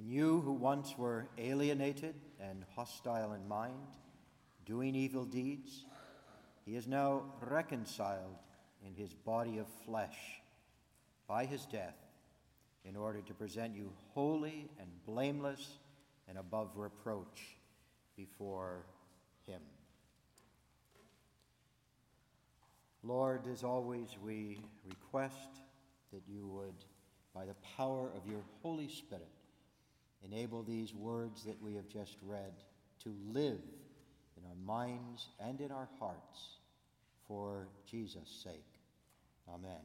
And you who once were alienated and hostile in mind, doing evil deeds, he is now reconciled in his body of flesh by his death, in order to present you holy and blameless and above reproach before him. Lord, as always, we request that you would, by the power of your Holy Spirit, enable these words that we have just read to live in our minds and in our hearts for Jesus' sake. Amen.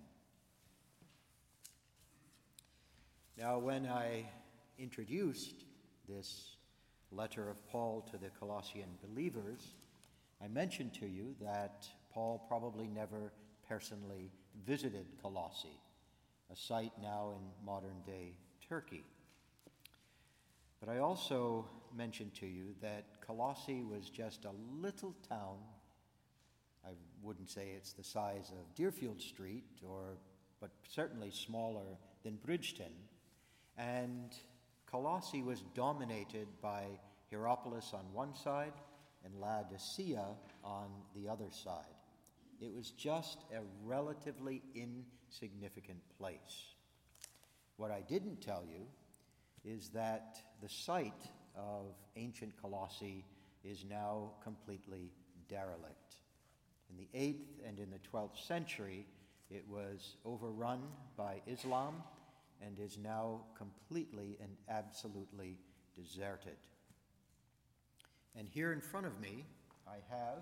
Now, when I introduced this letter of Paul to the Colossian believers, I mentioned to you that Paul probably never personally visited Colossae, a site now in modern-day Turkey. But I also mentioned to you that Colossae was just a little town. I wouldn't say it's the size of Deerfield Street, but certainly smaller than Bridgeton. And Colossae was dominated by Hierapolis on one side and Laodicea on the other side. It was just a relatively insignificant place. What I didn't tell you is that the site of ancient Colossae is now completely derelict. In the 8th and in the 12th century, it was overrun by Islam and is now completely and absolutely deserted. And here in front of me, I have,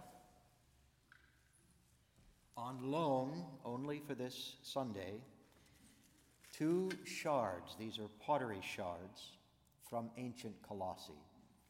on loan only for this Sunday, 2 shards. These are pottery shards from ancient Colossae.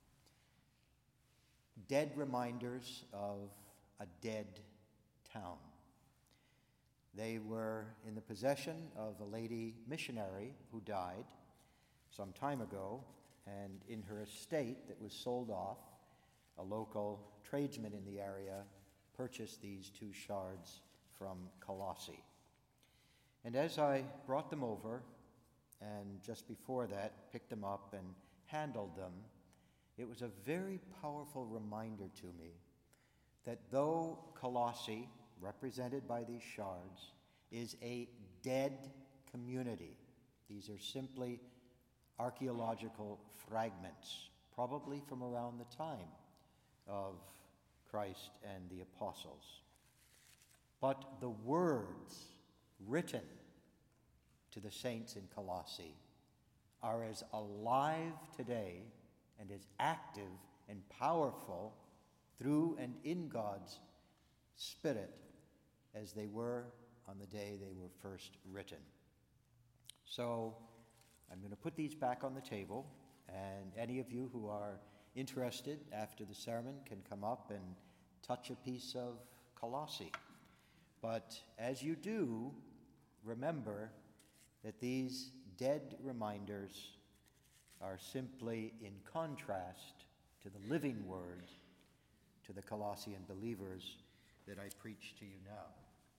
Dead reminders of a dead town. They were in the possession of a lady missionary who died some time ago, and in her estate that was sold off, a local tradesman in the area purchased these 2 shards from Colossae. And as I brought them over, and just before that picked them up and handled them, it was a very powerful reminder to me that though Colossae, represented by these shards, is a dead community, these are simply archaeological fragments, probably from around the time of Christ and the apostles. But the words written to the saints in Colossae are as alive today and as active and powerful through and in God's Spirit as they were on the day they were first written. So I'm going to put these back on the table, and any of you who are interested after the sermon can come up and touch a piece of Colossae. But as you do, remember that these dead reminders are simply in contrast to the living word to the Colossian believers that I preach to you now.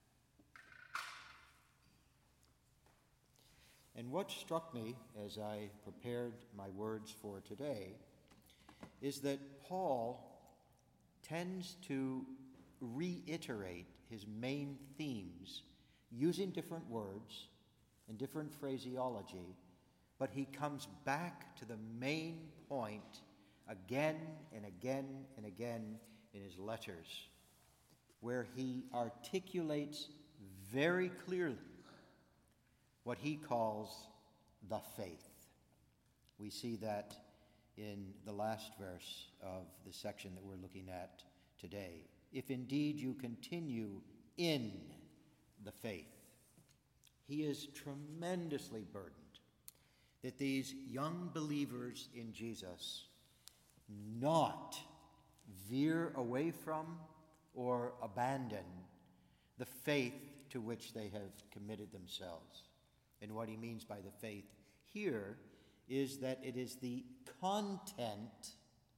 And what struck me as I prepared my words for today is that Paul tends to reiterate his main themes using different words and different phraseology, but he comes back to the main point again and again and again in his letters, where he articulates very clearly what he calls the faith. We see that in the last verse of the section that we're looking at today. If indeed you continue in the faith. He is tremendously burdened that these young believers in Jesus not veer away from or abandon the faith to which they have committed themselves. And what he means by the faith here is that it is the content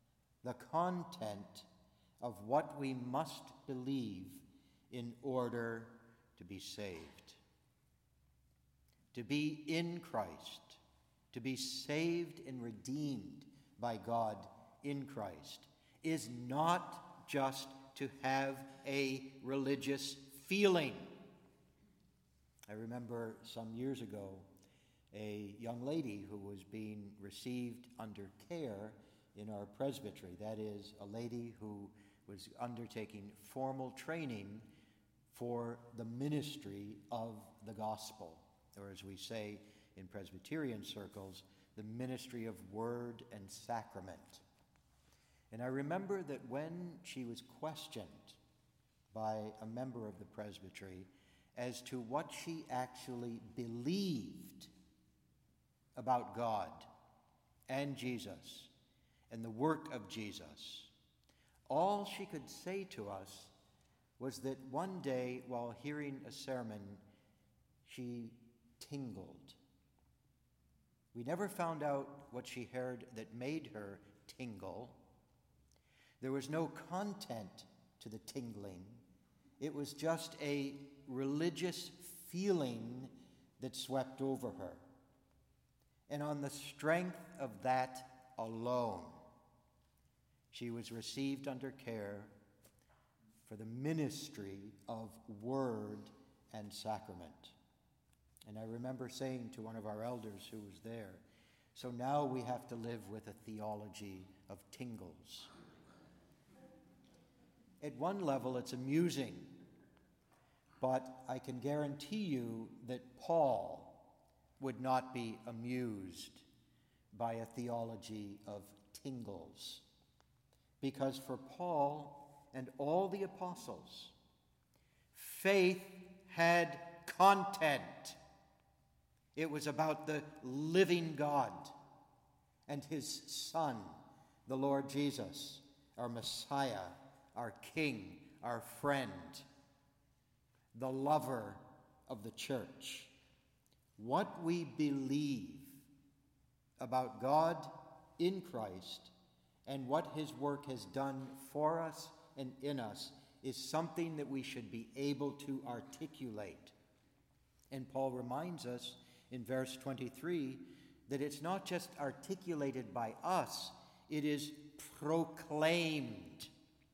of what we must believe in order to be saved. To be in Christ to be saved and redeemed by God in Christ, is not just to have a religious feeling. I remember some years ago a young lady who was being received under care in our presbytery. That is, a lady who was undertaking formal training for the ministry of the gospel, or as we say in Presbyterian circles, the ministry of word and sacrament. And I remember that when she was questioned by a member of the presbytery as to what she actually believed about God and Jesus and the work of Jesus, all she could say to us was that one day while hearing a sermon, she tingled. We never found out what she heard that made her tingle. There was no content to the tingling. It was just a religious feeling that swept over her. And on the strength of that alone, she was received under care for the ministry of word and sacrament. And I remember saying to one of our elders who was there, so now we have to live with a theology of tingles. At one level, it's amusing, but I can guarantee you that Paul would not be amused by a theology of tingles. Because for Paul and all the apostles, faith had content. It was about the living God and his Son, the Lord Jesus, our Messiah, our King, our friend, the lover of the church. What we believe about God in Christ and what his work has done for us and in us is something that we should be able to articulate. And Paul reminds us in verse 23 that it's not just articulated by us, it is proclaimed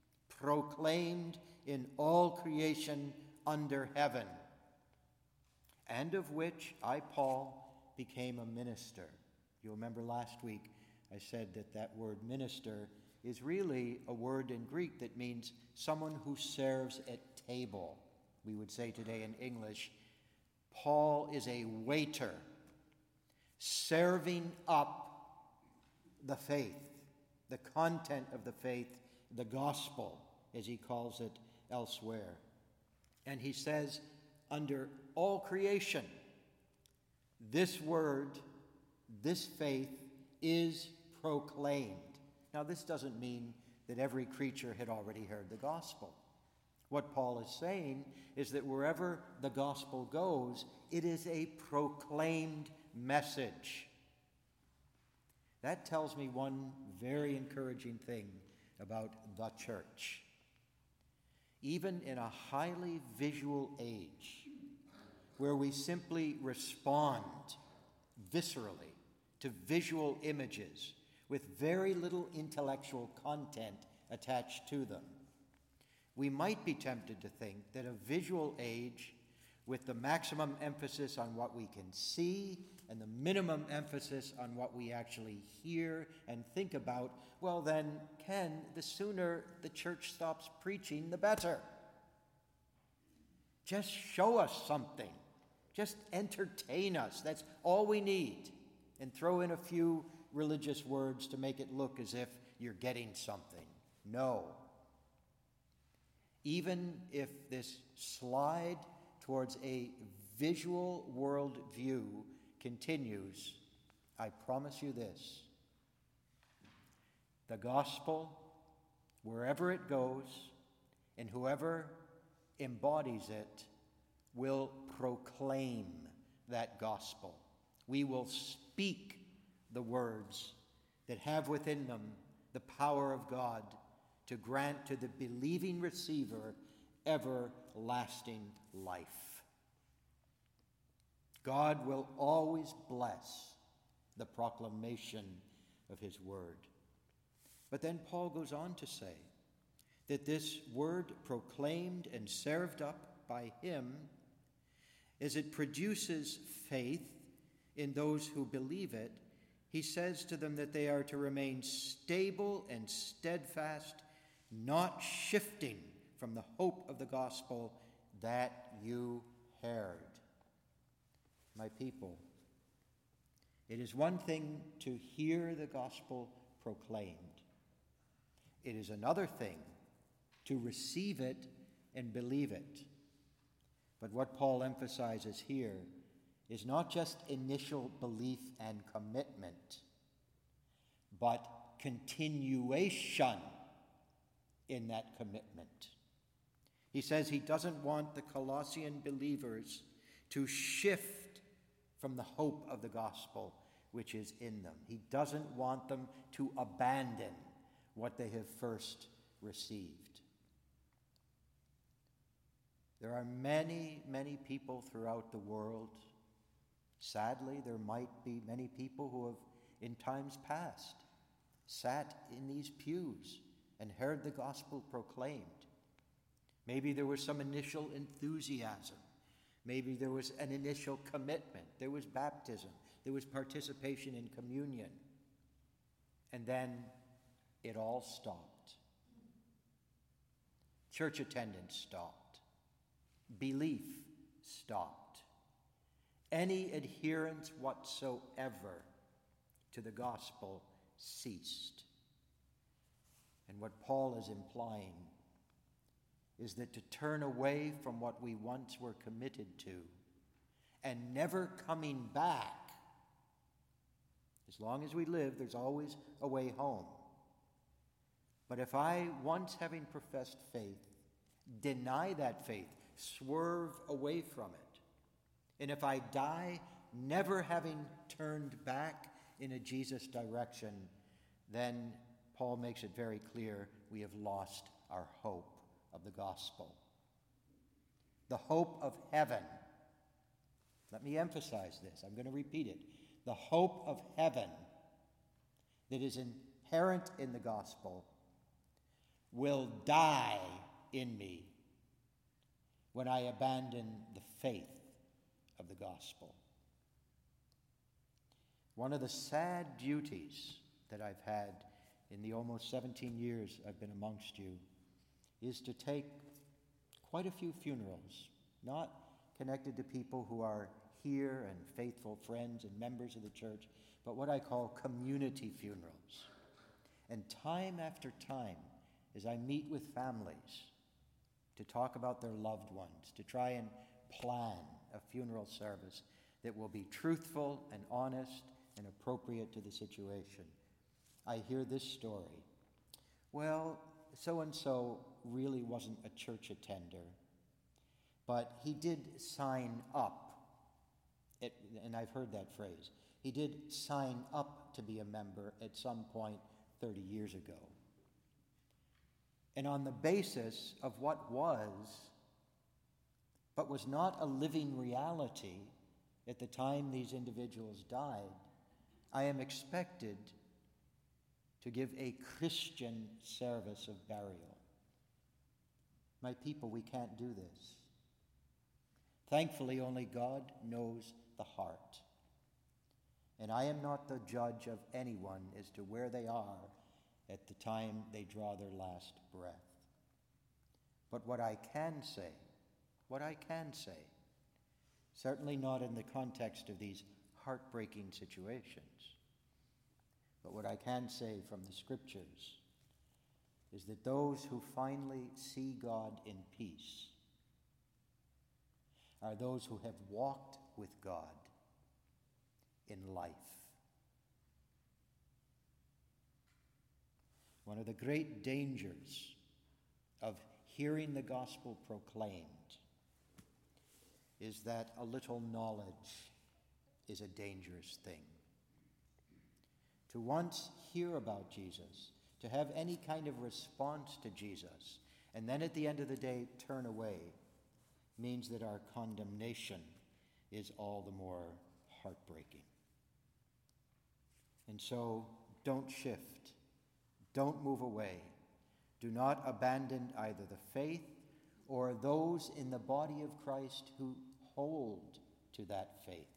in all creation under heaven, and of which I, Paul, became a minister. You remember last week I said that word minister is really a word in Greek that means someone who serves at table. We would say today in English, Paul is a waiter serving up the faith, the content of the faith, the gospel, as he calls it elsewhere. And he says, under all creation, this word, this faith is proclaimed. Now, this doesn't mean that every creature had already heard the gospel. What Paul is saying is that wherever the gospel goes, it is a proclaimed message. That tells me one very encouraging thing about the church. Even in a highly visual age, where we simply respond viscerally to visual images with very little intellectual content attached to them, we might be tempted to think that a visual age with the maximum emphasis on what we can see and the minimum emphasis on what we actually hear and think about, well then, Ken, the sooner the church stops preaching, the better. Just show us something. Just entertain us. That's all we need. And throw in a few religious words to make it look as if you're getting something. No. Even if this slide towards a visual worldview continues, I promise you this: the gospel, wherever it goes, and whoever embodies it, will proclaim that gospel. We will speak the words that have within them the power of God to grant to the believing receiver everlasting life. God will always bless the proclamation of his word. But then Paul goes on to say that this word proclaimed and served up by him, as it produces faith in those who believe it, he says to them that they are to remain stable and steadfast, not shifting from the hope of the gospel that you heard. My people, it is one thing to hear the gospel proclaimed. It is another thing to receive it and believe it. But what Paul emphasizes here is not just initial belief and commitment, but continuation in that commitment. He says he doesn't want the Colossian believers to shift from the hope of the gospel which is in them. He doesn't want them to abandon what they have first received. There are many, many people throughout the world. Sadly, there might be many people who have, in times past, sat in these pews and heard the gospel proclaimed. Maybe there was some initial enthusiasm. Maybe there was an initial commitment. There was baptism. There was participation in communion. And then it all stopped. Church attendance stopped. Belief stopped. Any adherence whatsoever to the gospel ceased. And what Paul is implying is that to turn away from what we once were committed to and never coming back, as long as we live, there's always a way home. But if I, once having professed faith, deny that faith, swerve away from it, and if I die never having turned back in a Jesus direction, then Paul makes it very clear we have lost our hope of the gospel. The hope of heaven. Let me emphasize this. I'm going to repeat it. The hope of heaven that is inherent in the gospel will die in me when I abandon the faith of the gospel. One of the sad duties that I've had in the almost 17 years I've been amongst you is to take quite a few funerals, not connected to people who are here and faithful friends and members of the church, but what I call community funerals. And time after time, as I meet with families to talk about their loved ones, to try and plan a funeral service that will be truthful and honest and appropriate to the situation, I hear this story. Well, so-and-so really wasn't a church attender, but he did sign up. And I've heard that phrase. He did sign up to be a member at some point 30 years ago. And on the basis of what was, but was not a living reality at the time these individuals died, I am expected to give a Christian service of burial. My people, we can't do this. Thankfully, only God knows the heart. And I am not the judge of anyone as to where they are at the time they draw their last breath. But what I can say, certainly not in the context of these heartbreaking situations, but what I can say from the scriptures is that those who finally see God in peace are those who have walked with God in life. One of the great dangers of hearing the gospel proclaimed is that a little knowledge is a dangerous thing. To once hear about Jesus, to have any kind of response to Jesus, and then at the end of the day turn away, means that our condemnation is all the more heartbreaking. And so don't shift. Don't move away. Do not abandon either the faith or those in the body of Christ who hold to that faith.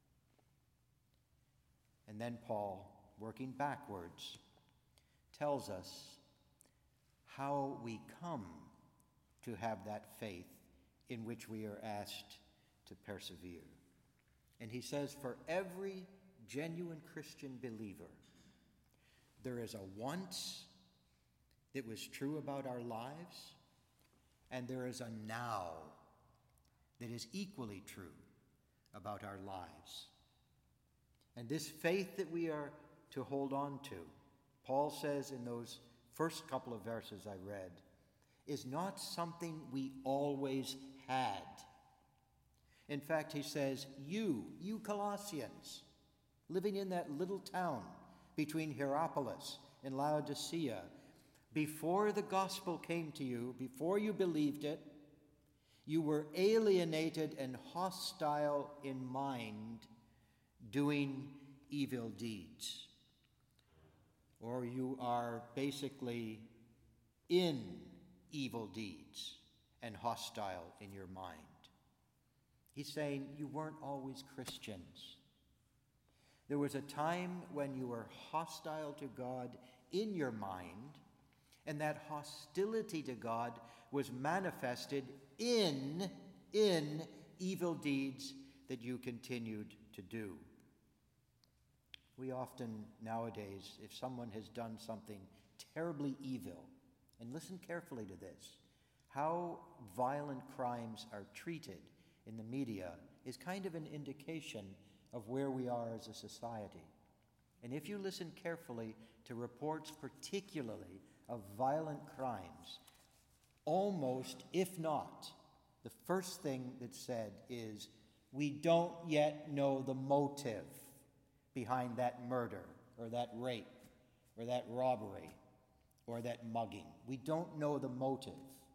And then Paul, working backwards, tells us how we come to have that faith in which we are asked to persevere. And he says, for every genuine Christian believer, there is a once that was true about our lives, and there is a now that is equally true about our lives. And this faith that we are to hold on to, Paul says in those first couple of verses I read, is not something we always had. In fact, he says, you Colossians, living in that little town between Hierapolis and Laodicea, before the gospel came to you, before you believed it, you were alienated and hostile in mind, doing evil deeds. Or you are basically in evil deeds and hostile in your mind. He's saying you weren't always Christians. There was a time when you were hostile to God in your mind, and that hostility to God was manifested in evil deeds that you continued to do. We often nowadays, if someone has done something terribly evil, and listen carefully to this, how violent crimes are treated in the media is kind of an indication of where we are as a society. And if you listen carefully to reports particularly of violent crimes, almost, if not, the first thing that's said is, we don't yet know the motive behind that murder or that rape or that robbery or that mugging. We don't know the motive.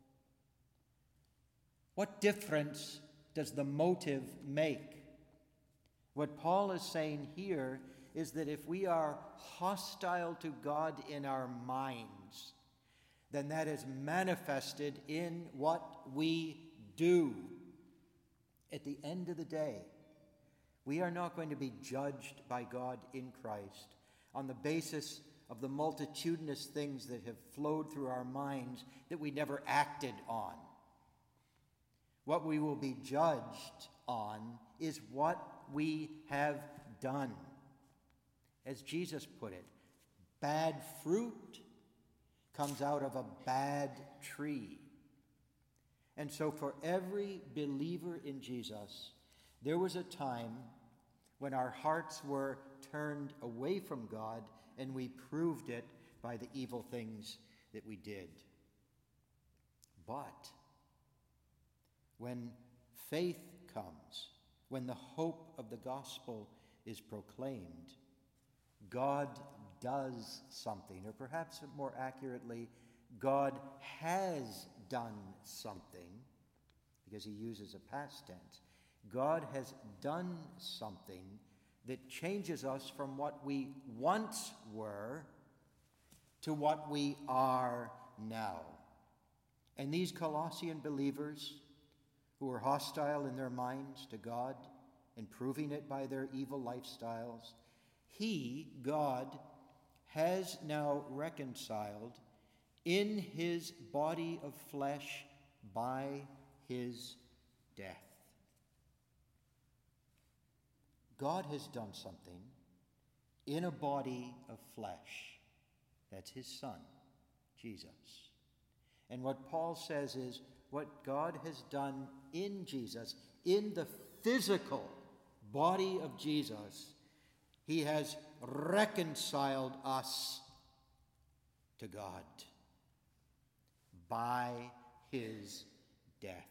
What difference does the motive make? What Paul is saying here is that if we are hostile to God in our minds, then that is manifested in what we do. At the end of the day, we are not going to be judged by God in Christ on the basis of the multitudinous things that have flowed through our minds that we never acted on. What we will be judged on is what we have done. As Jesus put it, bad fruit comes out of a bad tree. And so for every believer in Jesus, there was a time when our hearts were turned away from God, and we proved it by the evil things that we did. But when faith comes, when the hope of the gospel is proclaimed, God does something, or perhaps more accurately, God has done something, because he uses a past tense. God has done something that changes us from what we once were to what we are now. And these Colossian believers who were hostile in their minds to God and proving it by their evil lifestyles, God, has now reconciled in his body of flesh by his death. God has done something in a body of flesh. That's his Son, Jesus. And what Paul says is what God has done in Jesus, in the physical body of Jesus, he has reconciled us to God by his death.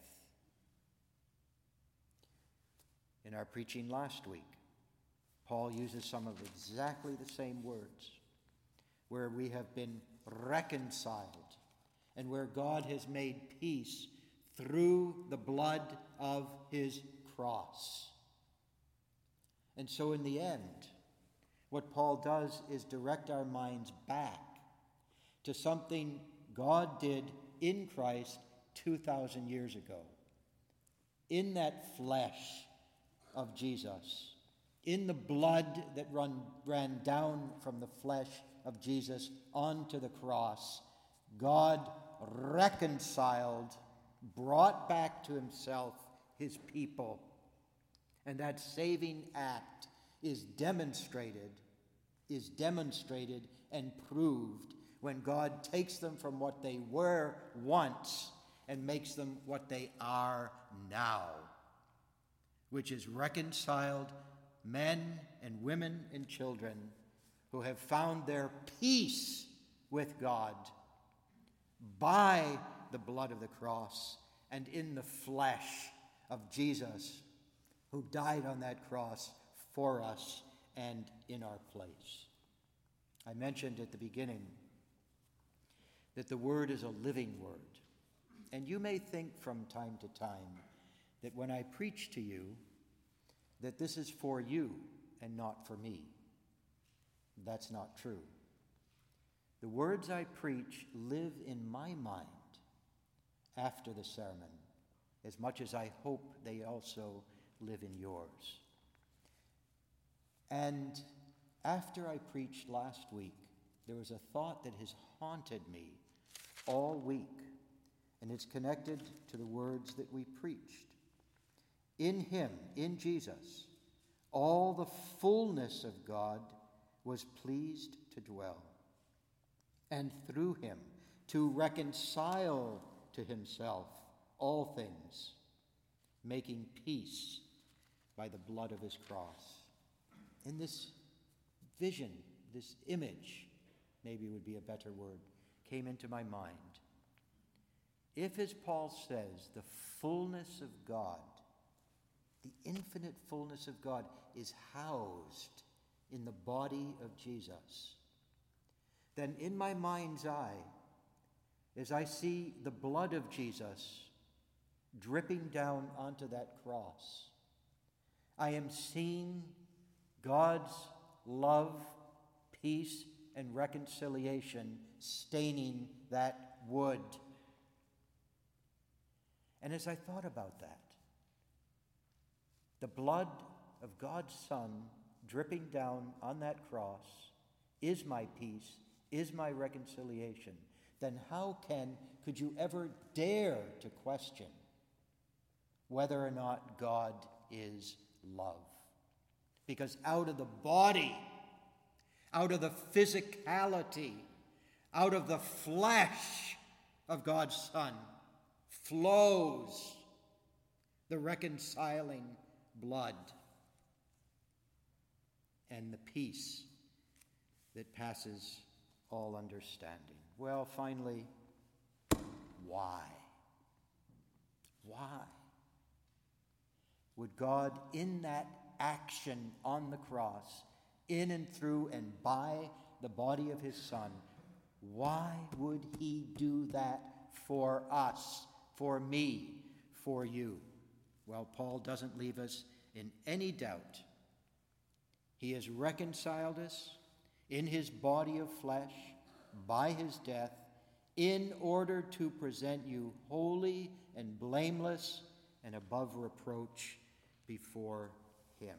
In our preaching last week, Paul uses some of exactly the same words, where we have been reconciled and where God has made peace through the blood of his cross. And so in the end, What Paul does is direct our minds back to something God did in Christ 2,000 years ago. In that flesh of Jesus, in the blood that ran down from the flesh of Jesus onto the cross, God reconciled, brought back to himself his people. And that saving act is demonstrated and proved when God takes them from what they were once and makes them what they are now, which is reconciled men and women and children who have found their peace with God by the blood of the cross and in the flesh of Jesus, who died on that cross for us and in our place. I mentioned at the beginning that the Word is a living Word. And you may think from time to time that when I preach to you, that this is for you and not for me. That's not true. The words I preach live in my mind after the sermon, as much as I hope they also live in yours. And after I preached last week, there was a thought that has haunted me all week, and it's connected to the words that we preached. In him, in Jesus, all the fullness of God was pleased to dwell, and through him to reconcile to himself all things, making peace by the blood of his cross. In this vision, this image, maybe would be a better word, came into my mind. If, as Paul says, the fullness of God, the infinite fullness of God, is housed in the body of Jesus, then in my mind's eye, as I see the blood of Jesus dripping down onto that cross, I am seeing God's love, peace, and reconciliation staining that wood. And as I thought about that, the blood of God's Son dripping down on that cross is my peace, is my reconciliation, then how could you ever dare to question whether or not God is love? Because out of the body, out of the physicality, out of the flesh of God's Son flows the reconciling blood and the peace that passes all understanding. Well, finally, why? Why would God, in that action on the cross, in and through and by the body of his Son, why would he do that for us, for me, for you? Well, Paul doesn't leave us in any doubt. He has reconciled us in his body of flesh by his death in order to present you holy and blameless and above reproach before him.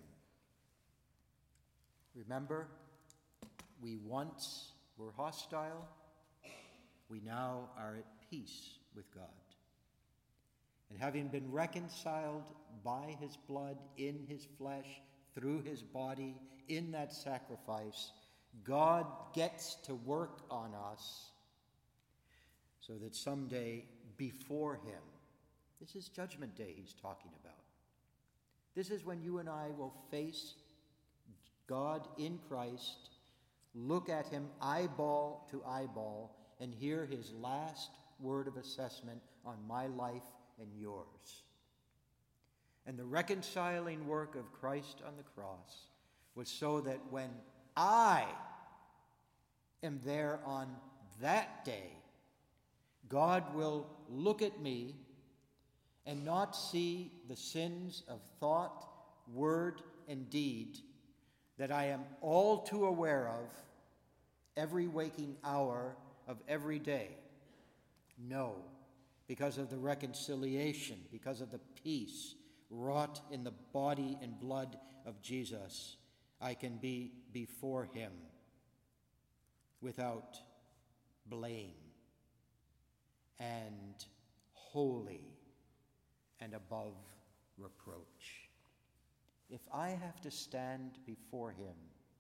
Remember, we once were hostile. We now are at peace with God. And having been reconciled by his blood in his flesh, through his body, in that sacrifice, God gets to work on us so that someday before him, this is Judgment Day he's talking about. This is when you and I will face God in Christ, look at him eyeball to eyeball, and hear his last word of assessment on my life and yours. And the reconciling work of Christ on the cross was so that when I am there on that day, God will look at me and not see the sins of thought, word, and deed that I am all too aware of every waking hour of every day. No, because of the reconciliation, because of the peace wrought in the body and blood of Jesus, I can be before him without blame and holy and above reproach. If I have to stand before him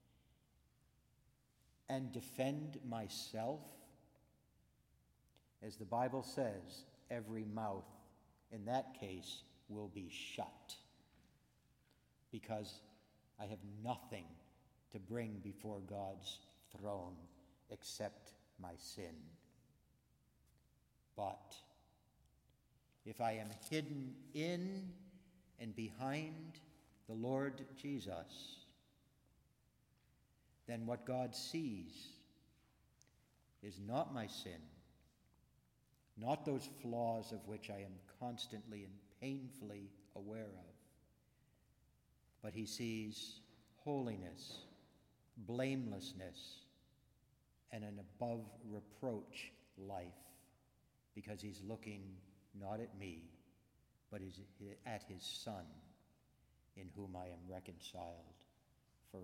and defend myself, as the Bible says, every mouth in that case will be shut, because I have nothing to bring before God's throne except my sin. But if I am hidden in and behind the Lord Jesus, then what God sees is not my sin, not those flaws of which I am constantly and painfully aware of, but he sees holiness, blamelessness, and an above reproach life, because he's looking not at me, but at his Son, in whom I am reconciled forever.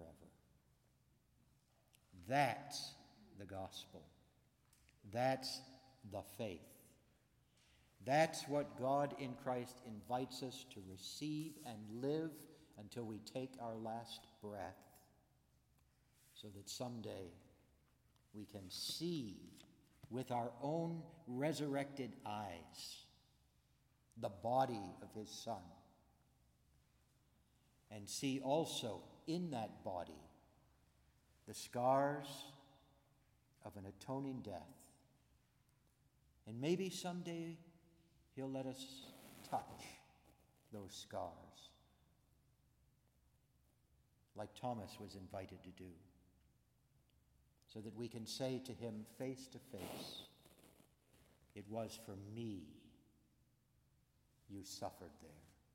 That's the gospel. That's the faith. That's what God in Christ invites us to receive and live until we take our last breath, so that someday we can see with our own resurrected eyes the body of his Son, and see also in that body the scars of an atoning death. And maybe someday he'll let us touch those scars, like Thomas was invited to do, so that we can say to him face to face, "It was for me you suffered there."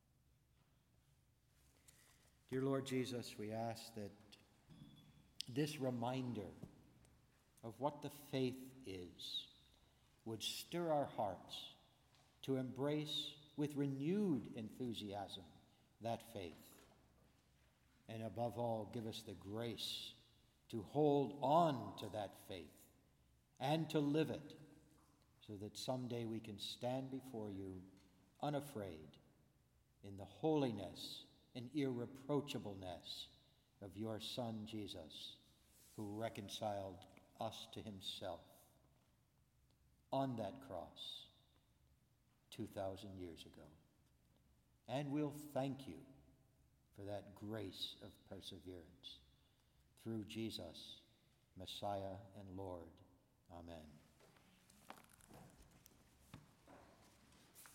Dear Lord Jesus, we ask that this reminder of what the faith is would stir our hearts to embrace with renewed enthusiasm that faith. And above all, give us the grace to hold on to that faith and to live it, so that someday we can stand before you unafraid in the holiness and irreproachableness of your Son, Jesus, who reconciled us to himself on that cross 2,000 years ago. And we'll thank you for that grace of perseverance through Jesus, Messiah and Lord. Amen.